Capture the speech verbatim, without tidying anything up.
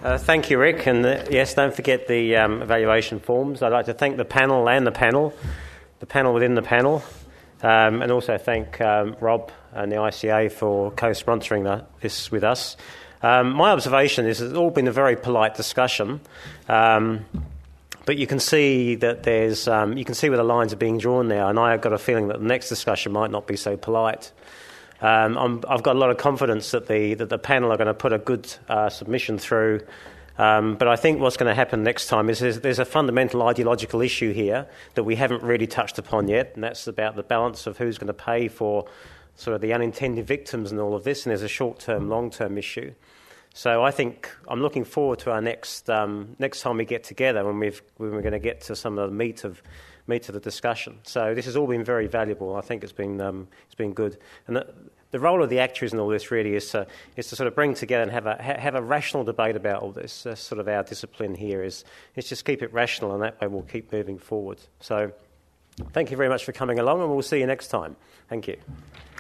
Uh, thank you, Rick. And uh, yes, don't forget the um, evaluation forms. I'd like to thank the panel and the panel, the panel within the panel, um, and also thank um, Rob and the I C A for co-sponsoring the, this with us. Um, my observation is it's all been a very polite discussion, um, but you can see that there's um, you can see where the lines are being drawn now, and I've got a feeling that the next discussion might not be so polite. Um, I'm, I've got a lot of confidence that the that the panel are going to put a good uh, submission through, um, but I think what's going to happen next time is there's, there's a fundamental ideological issue here that we haven't really touched upon yet, and that's about the balance of who's going to pay for sort of the unintended victims and all of this, and there's a short-term, long-term issue. So I think I'm looking forward to our next um, next time we get together when we've when we're going to get to some of the meat of meat of the discussion. So this has all been very valuable. I think it's been um, it's been good. And the, the role of the actuaries in all this really is to is to sort of bring together and have a ha- have a rational debate about all this. That's sort of our discipline here is is just keep it rational, and that way we'll keep moving forward. So thank you very much for coming along, and we'll see you next time. Thank you.